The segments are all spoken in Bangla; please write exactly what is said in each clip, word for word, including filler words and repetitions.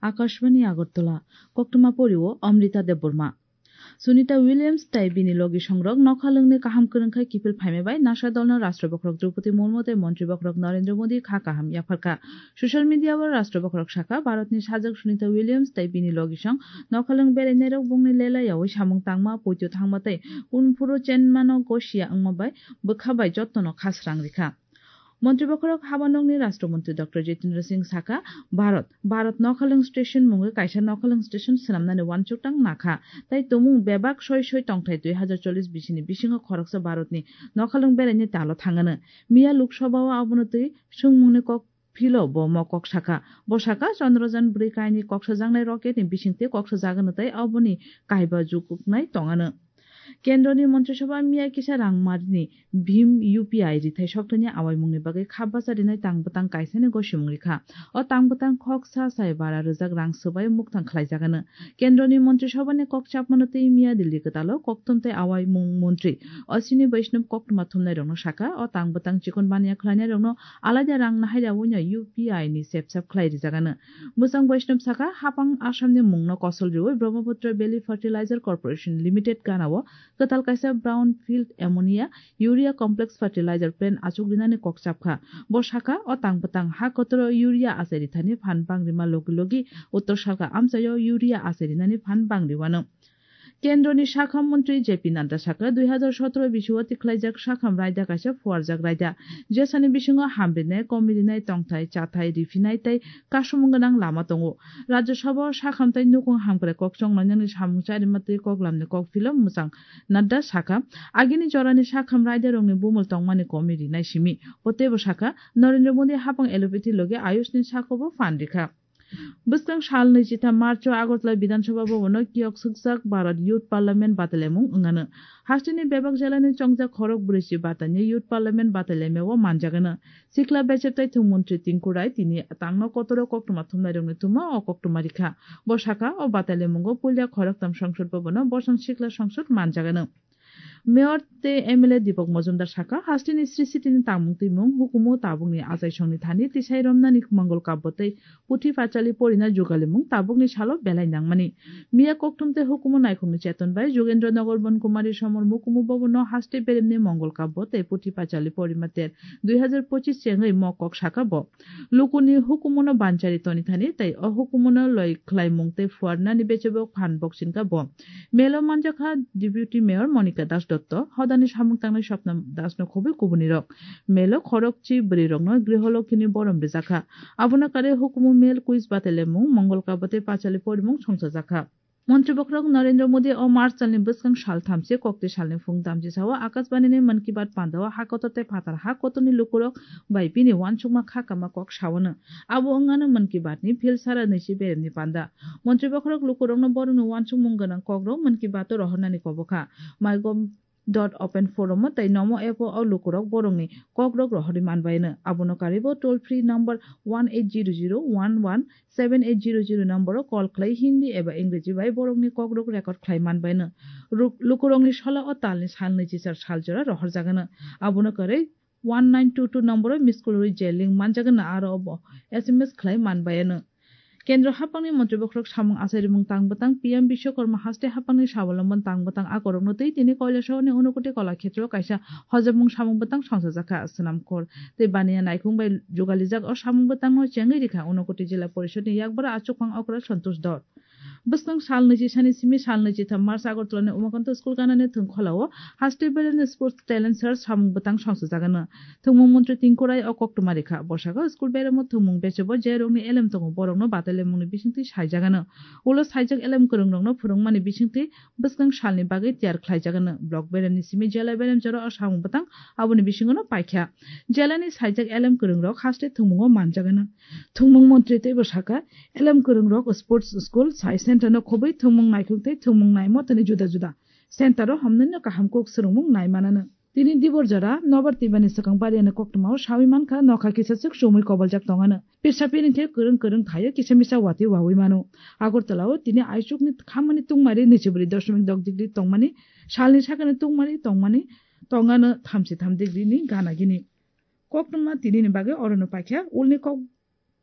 আকাশবাণী আগরতলা কক্টমা পরিও অমৃতা দেববর্মা সুনিতা উইলিয়ামস তাই বিনি লগি সংরক নখালংনি কাহাম করংখাই কিপিল ফাইমেবাই নাসা দলন রাষ্ট্র বখরক দ্রৌপদী মুর্মু তাই মন্ত্রী বখরক নরেন্দ্র মোদী খা কাহাম ইয়াফারকা সোশ্যাল মিডিয়া রাষ্ট্র বখরক শাখা ভারতনি সাজক সুনিতা উইলিয়ামস তাই বিনি লগি সং নখালং বেরাইনারক বুংনি লেলায়াওই সামুং তাংমা পৈত্য থাংমা তাই উনফুরো চেনমানো গসিয়া अंगमाबाय बोखाबाय जत्न खासरां रिखा মন্ত্রী বখরক হাবানংনি রাষ্ট্রমন্ত্রী ডক্টর জিতেন্দ্র সিং সাকা ভারত ভারত নখালং স্টেশন মুঙ্গে কাইসা নখালং স্টেশন সামনানি ওয়ানচুকটাং নাখা তাই তমুং বেবাক সয় সয় টংথাই দুই হাজার চল্লিশ বিশিনি বিশিঙ্গ খরকসা ভারতনি নখালং বেড়াইনি তালো থাঙ্গানো মিয়া লোকসভাও আবনতই সুংমুংনি কক ফিল ব মকক শাখা বসাকা চন্দ্রযান ব্रै কাহিনী কক্সা জাংনাই রকেটনি বিশিংতে কক্সা জাগানোতাই আবনি কাহিবা जुकुकनाय टंगानो केन्द्रनि मन्त्रिसभा मिया किसा रांमारिनि भीम यूपीआई रिथाय सक्तनि आवायमुंनि बागै खाबबासारिनाय तांबतां काइसानि गसिमुं रिखा अ तांबतां खक सा साय बारा रोजाक रां सोबाय मुक्तां खालायजागानो केन्द्रनि मन्त्रिसभानि कक चापमानोतै मिया दिल्ली गतालो कक्तमतै आवायमुं मन्त्रि अश्विनी वैष्णव कक्तमा थुमनाय रंनो शाखा अ तांबतां चिकन बानिया खालायनाय रंनो आलादा रां नाहायरावैनो यूपीआई नि सेपसाप खालायरिजागानो मुसां वैष्णव शाखा हापां आसामनि मुंनो कसल रिवै Brahmaputra valley fertiliser corporation limited गानावो कताल काइसा brownfield ammonia urea complex fertiliser plant आचुकरिनानि ककसापखा ब शाखा अ तांबतां हा कतर यूरिया आसेरिथानि फान बांग्रिमा लोगि लोगि उत्तर सालका आमसायाव यूरिया आसेरिनानि फान बांग्रिवानो केन्द्रनि शाखाम मन्त्री जेपी नाड्डा शाखा दुई हजार सत्रह बिसुआ तिख्लायजाक शाखाम रायदा काइसा फुवारजाक रायदा जेसानि बिसिङाव हामब्रिनाय कमिरिनाय टंथाय चाथाय रिफिनाय तै कासुमुंगनां लामा दङ राज्यसभा शाखामताय नुकुं हामग्रा ककसं नंनि सामुंसारि मात्रि कगलामनि कक फिल्म मुसां नाड्डा शाखा आगिनि जरानि शाखाम रायदा रंनि बुमल टंमानि कमिरिनाय सिमि पतेबो शाखा नरेंद्र मोदी हापां एलोपेथि लगे आयुषनि शाखाबो फानरिखा बुस्तां साल नैजिथा मार्च आगरतला विधानसभा भवन कियक सुकसाक भारत यूथ पार्लियामेंट बातलेमुं अंगानो हास्टिनि बेबाक जिलानि चंजा खरक ब्रिसि बातानि यूथ पार्लियामेंट बातलेमेव मानजागानो सिखला बेचेबताय थुं मन्त्री तिंकुराय तिनि तांनो कतरो कक्टमा थुमनाय रंनि तुमा अ कक्टमा रिखा बसाका अ बातलेमुंगो पुलिया खरकताम संसद भवन बसं सिखला संसद मानजागानो मेयर ते एमएलए दीपक मजुमदार शाखा हास्टिनि श्री सिटिनि तामुं तिमुं हुकुमो ताबुंनि आजाय संनि थानि तिसाय रमनानि मंगल काब्बतै पुथि फाचालि परिना जुगालिमुं ताबुंनि सालो बेलाय नांमानि मिया कक्टुमते हुकुमो नायखुमनि चेतन बाय जोगेन्द्र नगर बन कुमारी समर मुकुमु भवन हास्टे बेरेमनि मंगल काब्बतै पुथि फाचालि परिमातेर दुई हजार पच्चीस चेंगै मकक शाखा ब लुकुनि हुकुमनो बानचारि तनि थानि तै अ हुकुमनो लय ख्लायमुंते फुवारनानि बेचेबो फान बक्सिनका ब मेलो मानजाखा डेपुटी मेयर मनिका दास दत्त हदानि सामुंतांनाय स्वप्न दासनो खबि कुबुनि रक मेलो खरकची ब्रै रंनो गृहलक्ष्मी बरम बेजाखा आबुनाकारे हुकुमु मेल कुइज बातेलेमुं मंगल काबते पाचालि परिमुं संसा जाखा मन्त्री बखरक नरेंद्र मोदी अ मार्च सालनि बसकां साल थामसे कक्ति सालनि फुं दामजि सावा आकाशबाणीनि मन की बात पान्दावा हाकतते फातार हाकतनि लुकुरक बायपिनि वानसुकमा खाकामा कक सावनो आबो अंगानो मन की बातनि फिल सारा नैसि बेरेमनि पान्दा मन्त्री बखरक लुकुरकनो बरनो वानसुक मुंगनां कग्रो मन की बात रहनानि कबखा माइगम डट ओपन फोरम तै नमो एप अ लुकुरक बरंनि कग्रक रहरि मानबायनो आबनो कारिबो toll free number one eight zero zero one one seven eight zero zero number call खलाय हिन्दी एबा इंग्रेजी बाय बरंनि कग्रक रेकर्ड खलाय मानबायनो लुकुरंनि सला अ तालनि साल नैजिचार सालजरा रहर जागानो आबनो करे one nine two two number missed call जेलिं मानजागोन आरो एसएमएस खलाय मानबायनो केन्द्र हापांनि मन्त्री बखरक सामुं आसारिमुं तांबतां पीएम विश्वकर्मा हास्टे हापांनि सावलम्बन तांबतां आगरंनोतै तिनि कयलासहनि अनुकुटि कला क्षेत्र काइसा हजबमुं सामुंबतां संसाजाखा सनामखर तै बानिया नायखुंबाय जुगालिजाक अ सामुंबतांनो चेंगै रिखा अनुकुटि जिल्ला परिषदनि याकबारा आचुकपां अकरा सन्तोष दर बसकां साल नैजि सानि सिमि साल नैजिथाम मार्च आगरतलानि उमाकान्त स्कुल गानानि थुंखलावो हास्टे बेलेनि स्पोर्ट्स टैलेन्ट सार्च सामुंबतां संसाजागानो थुंमुं मन्त्री तिंकुराय अ कक्टमा रिखा बसागा स्कुल बेरेमो थुंमुं बेचेबो जेरंनि एलेम दङ बरंनो बातलेमुंनि बिसिंथि सायजागानो उलो सायजाक एलेम करंरंनो फुरुंमानि बिसिंथि बसकां सालनि बागै तियार खलायजागानो ब्लक बेरेमनि सिमि जेला बेरेम जरा अ सामुंबतां आबुनि बिसिङनो पाइख्या जेलानि सायजाक एलेम करंरक हास्टे थुंमुंगो मानजागानो थुंमुं मन्त्री तै बसाका एलेम करंरक स्पोर्ट्स स्कुल साइ सेन्टारनो खबै थुंमुं नायखुंथै थुंमुं नायमो तनि जुदा जुदा सेन्टारो हमनैनो काहामकोक सुरुंमुं नायमानानो तिनि दिबर जरा नबर तिबानि सकां बारियानो कक्टमाव साविमान खा नखा किसासक समै कबलजाक तंगानो पिरसा पिरिंथे करं करं थायो किसामिसा वाति वावै मानो आगरतलाव तिनि आइसुकनि खामानि तुंमारि निचिब्रि दशमिक दग डिग्री तंमानि सालनि साकानि तुंमारि तंमानि तंगानो थामसि थाम डिग्रीनि गानागिनि कक्टमा तिनिनि बागै अरनो पाख्या उलनि कक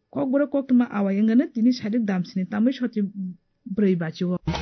kok boro kok tuma awai ngane tini sadik damsini tamai soti brei bachi wo